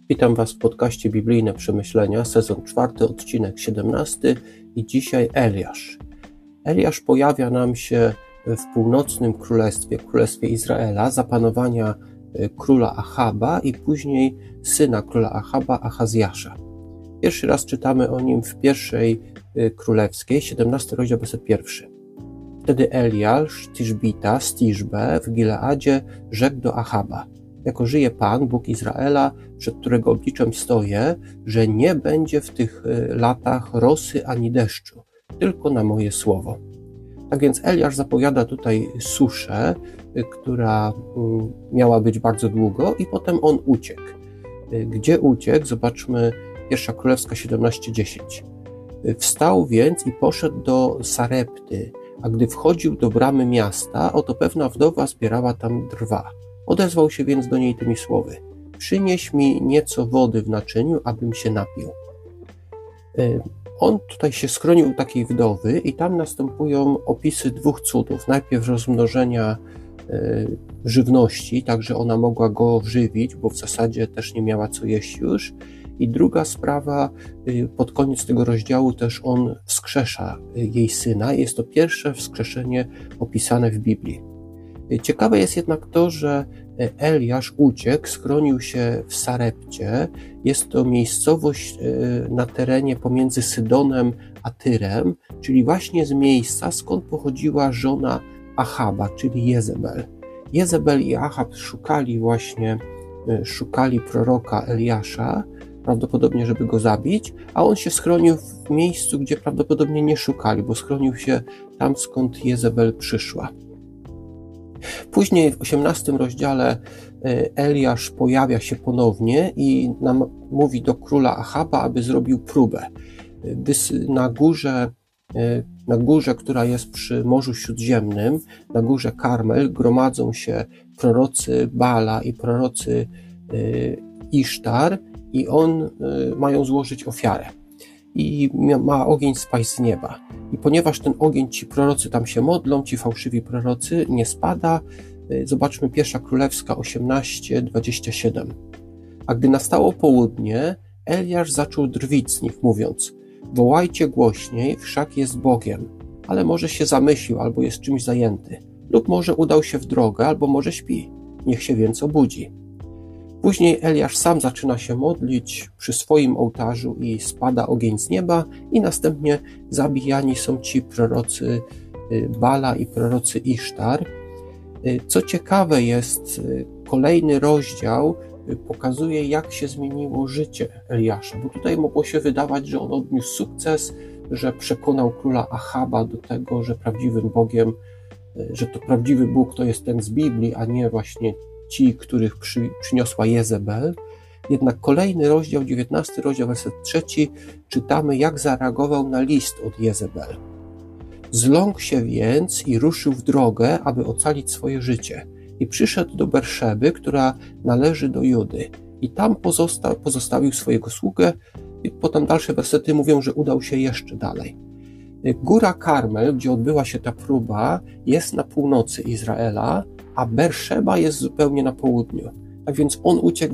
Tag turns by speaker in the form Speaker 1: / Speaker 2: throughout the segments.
Speaker 1: Witam Was w podcaście Biblijne Przemyślenia, sezon 4, odcinek 17 i dzisiaj Eliasz. Eliasz pojawia nam się w północnym królestwie Izraela, za panowania króla Achaba i później syna króla Achaba, Achazjasza. Pierwszy raz czytamy o nim w pierwszej królewskiej, 17 rozdział, werset 1. Wtedy Eliasz, Tiszbita z Tiszbe w Gileadzie, rzekł do Achaba: jako żyje Pan, Bóg Izraela, przed którego obliczem stoję, że nie będzie w tych latach rosy ani deszczu, tylko na moje słowo. Tak więc Eliasz zapowiada tutaj suszę, która miała być bardzo długo, i potem on uciekł. Gdzie uciekł? Zobaczmy 1 Królewska 17:10. Wstał więc i poszedł do Sarepty, a gdy wchodził do bramy miasta, oto pewna wdowa zbierała tam drwa. Odezwał się więc do niej tymi słowy: przynieś mi nieco wody w naczyniu, abym się napił. On tutaj się schronił u takiej wdowy i tam następują opisy dwóch cudów. Najpierw rozmnożenia żywności, tak że ona mogła go żywić, bo w zasadzie też nie miała co jeść już. I druga sprawa, pod koniec tego rozdziału też on wskrzesza jej syna. Jest to pierwsze wskrzeszenie opisane w Biblii. Ciekawe jest jednak to, że Eliasz uciekł, schronił się w Sarepcie. Jest to miejscowość na terenie pomiędzy Sydonem a Tyrem, czyli właśnie z miejsca, skąd pochodziła żona Achaba, czyli Jezebel. Jezebel i Achab szukali proroka Eliasza, prawdopodobnie żeby go zabić, a on się schronił w miejscu, gdzie prawdopodobnie nie szukali, bo schronił się tam, skąd Jezebel przyszła. Później w 18 rozdziale Eliasz pojawia się ponownie i mówi do króla Achaba, aby zrobił próbę. Na górze, która jest przy Morzu Śródziemnym, na górze Karmel, gromadzą się prorocy Baala i prorocy Isztar i mają złożyć ofiarę. I ma ogień spaść z nieba. I ponieważ ten ogień, ci prorocy tam się modlą, ci fałszywi prorocy, nie spada. Zobaczmy 1 Królewska 18:27. A gdy nastało południe, Eliasz zaczął drwić z nich, mówiąc: wołajcie głośniej, wszak jest Bogiem. Ale może się zamyślił, albo jest czymś zajęty. Lub może udał się w drogę, albo może śpi. Niech się więc obudzi. Później Eliasz sam zaczyna się modlić przy swoim ołtarzu i spada ogień z nieba, i następnie zabijani są ci prorocy Baala i prorocy Isztar. Co ciekawe jest, kolejny rozdział pokazuje, jak się zmieniło życie Eliasza, bo tutaj mogło się wydawać, że on odniósł sukces, że przekonał króla Achaba do tego, że prawdziwym Bogiem, że to prawdziwy Bóg to jest ten z Biblii, a nie właśnie ci, których przyniosła Jezebel. Jednak kolejny rozdział, 19 rozdział, werset 3, czytamy, jak zareagował na list od Jezebel. Zląkł się więc i ruszył w drogę, aby ocalić swoje życie. I przyszedł do Berszeby, która należy do Judy. I tam pozostawił swojego sługę. I potem dalsze wersety mówią, że udał się jeszcze dalej. Góra Karmel, gdzie odbyła się ta próba, jest na północy Izraela, a Berszeba jest zupełnie na południu. Tak więc on uciekł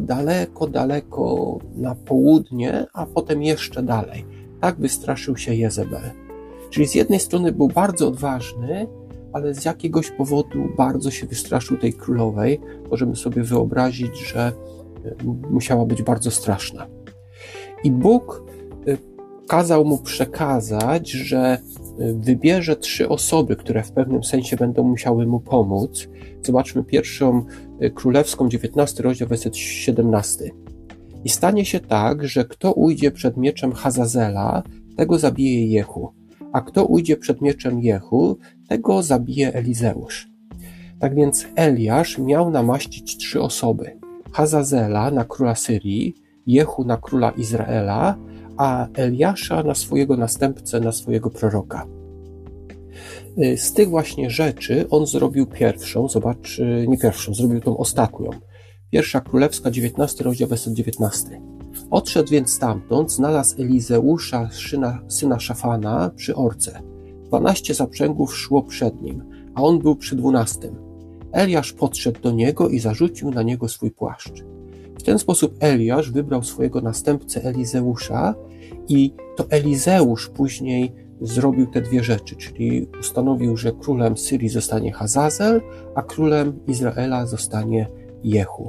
Speaker 1: daleko na południe, a potem jeszcze dalej. Tak wystraszył się Jezebel. Czyli z jednej strony był bardzo odważny, ale z jakiegoś powodu bardzo się wystraszył tej królowej. Możemy sobie wyobrazić, że musiała być bardzo straszna. I Bóg kazał mu przekazać, że wybierze 3 osoby, które w pewnym sensie będą musiały mu pomóc. Zobaczmy 1 Królewską, 19 rozdział, werset 17. I stanie się tak, że kto ujdzie przed mieczem Hazazela, tego zabije Jehu, a kto ujdzie przed mieczem Jehu, tego zabije Elizeusz. Tak więc Eliasz miał namaścić 3 osoby. Hazazela na króla Syrii, Jehu na króla Izraela, a Eliasza na swojego następcę, na swojego proroka. Z tych właśnie rzeczy on zrobił zrobił tą ostatnią. 1 Królewska, 19 rozdział, werset 19. Odszedł więc stamtąd, znalazł Elizeusza, syna Szafana, przy orce. 12 zaprzęgów szło przed nim, a on był przy 12. Eliasz podszedł do niego i zarzucił na niego swój płaszcz. W ten sposób Eliasz wybrał swojego następcę Elizeusza i to Elizeusz później zrobił te dwie rzeczy, czyli ustanowił, że królem Syrii zostanie Hazazel, a królem Izraela zostanie Jehu.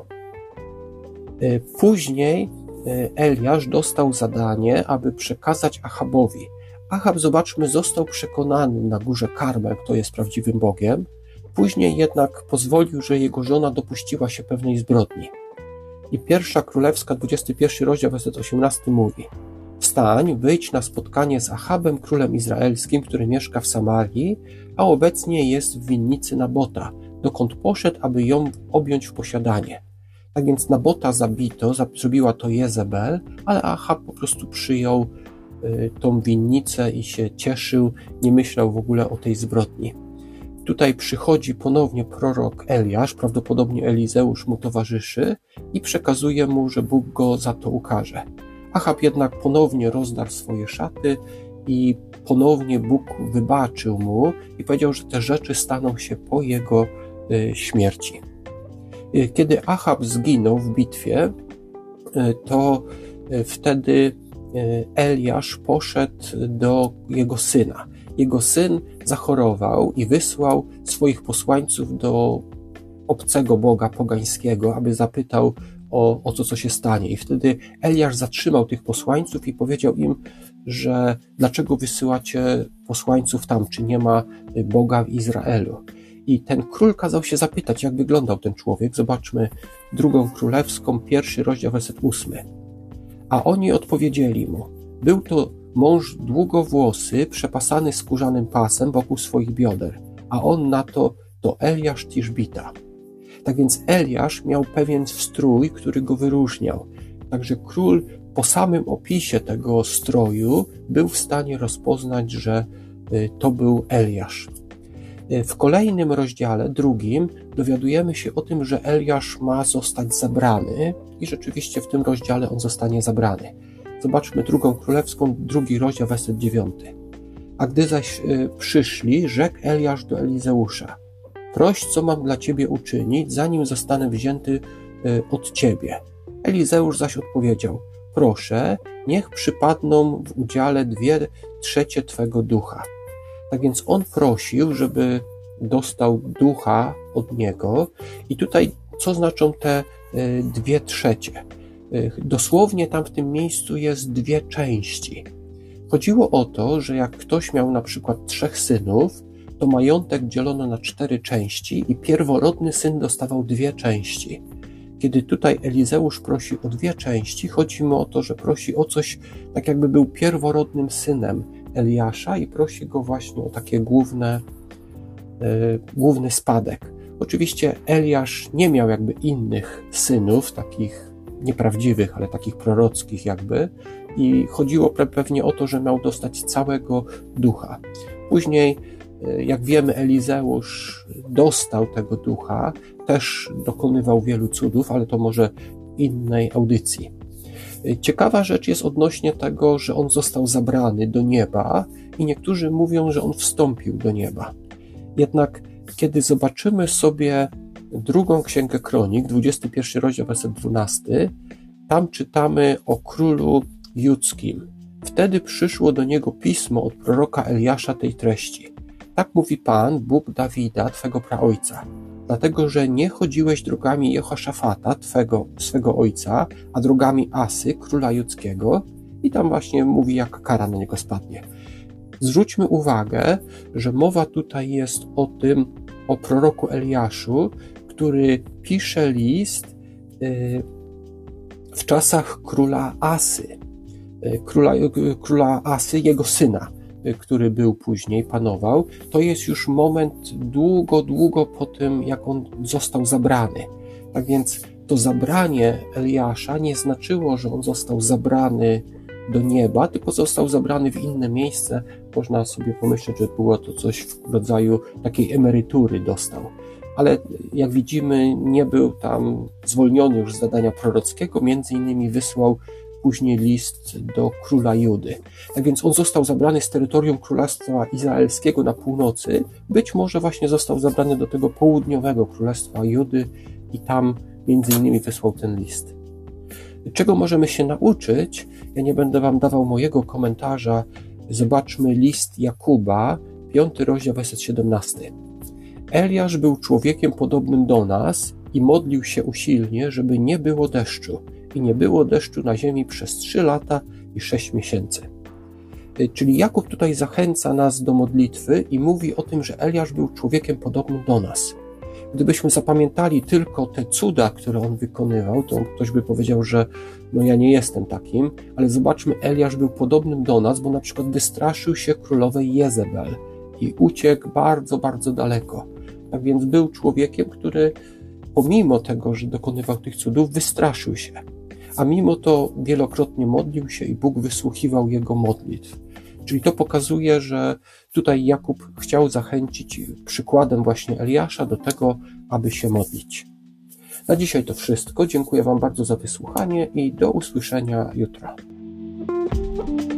Speaker 1: Później Eliasz dostał zadanie, aby przekazać Achabowi. Achab, zobaczmy, został przekonany na górze Karmel, kto jest prawdziwym Bogiem. Później jednak pozwolił, że jego żona dopuściła się pewnej zbrodni. I 1 Królewska, 21 rozdział, werset 18 mówi: Wstań, wyjdź na spotkanie z Achabem, królem izraelskim, który mieszka w Samarii, a obecnie jest w winnicy Nabota, dokąd poszedł, aby ją objąć w posiadanie. Tak więc Nabota zabito, zrobiła to Jezebel, ale Achab po prostu przyjął tą winnicę i się cieszył, nie myślał w ogóle o tej zbrodni. Tutaj przychodzi ponownie prorok Eliasz, prawdopodobnie Elizeusz mu towarzyszy i przekazuje mu, że Bóg go za to ukarze. Achab jednak ponownie rozdarł swoje szaty i ponownie Bóg wybaczył mu i powiedział, że te rzeczy staną się po jego śmierci. Kiedy Achab zginął w bitwie, to wtedy Eliasz poszedł do jego syna. Jego syn zachorował i wysłał swoich posłańców do obcego boga pogańskiego, aby zapytał o to, co się stanie. I wtedy Eliasz zatrzymał tych posłańców i powiedział im, że dlaczego wysyłacie posłańców tam, czy nie ma Boga w Izraelu. I ten król kazał się zapytać, jak wyglądał ten człowiek. Zobaczmy 2 Królewską, 1 rozdział, werset 8. A oni odpowiedzieli mu: był to mąż długowłosy, przepasany skórzanym pasem wokół swoich bioder, a on na to Eliasz Tiszbita. Tak więc Eliasz miał pewien strój, który go wyróżniał. Także król po samym opisie tego stroju był w stanie rozpoznać, że to był Eliasz. W kolejnym rozdziale, 2, dowiadujemy się o tym, że Eliasz ma zostać zabrany i rzeczywiście w tym rozdziale on zostanie zabrany. Zobaczmy 2 Królewską, 2 rozdział, werset 9. A gdy zaś przyszli, rzekł Eliasz do Elizeusza: proś, co mam dla ciebie uczynić, zanim zostanę wzięty od ciebie. Elizeusz zaś odpowiedział: proszę, niech przypadną w udziale 2/3 twego ducha. Tak więc on prosił, żeby dostał ducha od niego. I tutaj co znaczą te 2/3? Dosłownie tam w tym miejscu jest 2 części. Chodziło o to, że jak ktoś miał na przykład 3 synów, to majątek dzielono na 4 części i pierworodny syn dostawał 2 części. Kiedy tutaj Elizeusz prosi o 2 części, chodzi mu o to, że prosi o coś, tak jakby był pierworodnym synem Eliasza i prosi go właśnie o takie główny spadek. Oczywiście Eliasz nie miał jakby innych synów, takich nieprawdziwych, ale takich prorockich jakby, i chodziło pewnie o to, że miał dostać całego ducha. Później, jak wiemy, Elizeusz dostał tego ducha, też dokonywał wielu cudów, ale to może w innej audycji. Ciekawa rzecz jest odnośnie tego, że on został zabrany do nieba i niektórzy mówią, że on wstąpił do nieba. Jednak kiedy zobaczymy sobie 2 Księgę Kronik, 21 rozdział, werset 12, tam czytamy o królu judzkim. Wtedy przyszło do niego pismo od proroka Eliasza tej treści. Tak mówi Pan, Bóg Dawida, twego praojca. Dlatego, że nie chodziłeś drogami Jehoszafata, swego ojca, a drogami Asy, króla judzkiego. I tam właśnie mówi, jaka kara na niego spadnie. Zwróćmy uwagę, że mowa tutaj jest o proroku Eliaszu, który pisze list w czasach króla Asy. Króla Asy, jego syna, który był później, panował. To jest już moment długo po tym, jak on został zabrany. Tak więc to zabranie Eliasza nie znaczyło, że on został zabrany do nieba, tylko został zabrany w inne miejsce. Można sobie pomyśleć, że było to coś w rodzaju takiej emerytury dostał. Ale jak widzimy, nie był tam zwolniony już z zadania prorockiego, między innymi wysłał później list do króla Judy. Tak więc on został zabrany z terytorium Królestwa Izraelskiego na północy, być może właśnie został zabrany do tego południowego Królestwa Judy i tam między innymi wysłał ten list. Czego możemy się nauczyć? Ja nie będę wam dawał mojego komentarza. Zobaczmy list Jakuba, 5 rozdział, werset 17. Eliasz był człowiekiem podobnym do nas i modlił się usilnie, żeby nie było deszczu. I nie było deszczu na ziemi przez 3 lata i 6 miesięcy. Czyli Jakub tutaj zachęca nas do modlitwy i mówi o tym, że Eliasz był człowiekiem podobnym do nas. Gdybyśmy zapamiętali tylko te cuda, które on wykonywał, to ktoś by powiedział, że ja nie jestem takim, ale zobaczmy, Eliasz był podobnym do nas, bo na przykład wystraszył się królowej Jezebel i uciekł bardzo, bardzo daleko. Tak więc był człowiekiem, który pomimo tego, że dokonywał tych cudów, wystraszył się. A mimo to wielokrotnie modlił się i Bóg wysłuchiwał jego modlitw. Czyli to pokazuje, że tutaj Jakub chciał zachęcić przykładem właśnie Eliasza do tego, aby się modlić. Na dzisiaj to wszystko. Dziękuję wam bardzo za wysłuchanie i do usłyszenia jutro.